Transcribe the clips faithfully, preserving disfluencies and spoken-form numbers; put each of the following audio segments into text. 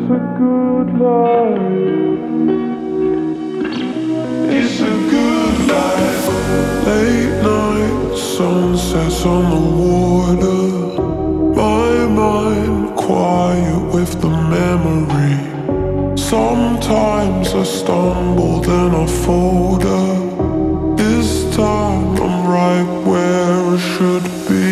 a good life. It's a good life. Late night sunsets on the water. My mind quiet with the memory. Sometimes I stumble, then I falter. This time I'm right where I should be.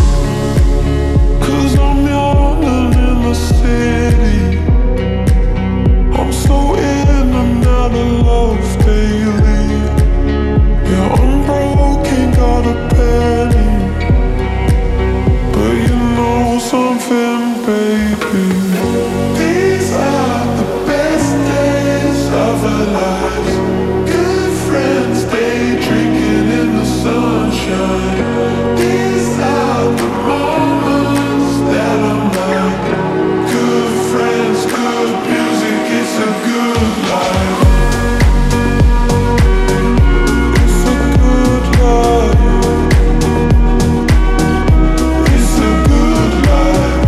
Cause I'm young and in the city. I'm so in and out of love daily. Yeah, I'm broke, ain't got a penny. But you know something, baby. These are the best days of our lives. Good friends, day drinking in the sunshine. These are the moments that I'm like. Good friends, good music, it's a good life. It's a good life. It's a good life.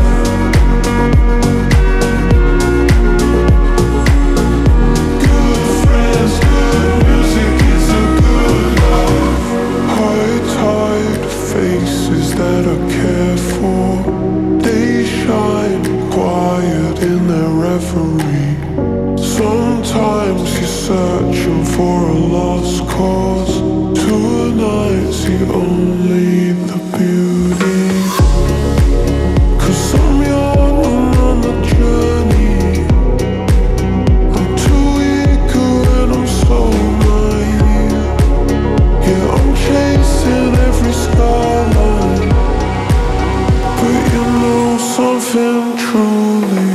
Good friends, good music, it's a good life. High tide faces that I care for. They shine quiet in their reverie. Sometimes you're searching for a lost cause. Tonight see only the beauty. Cause I'm young and on the journey. I'm too eager and I'm so naive. Yeah, I'm chasing every skyline. But you know something truly.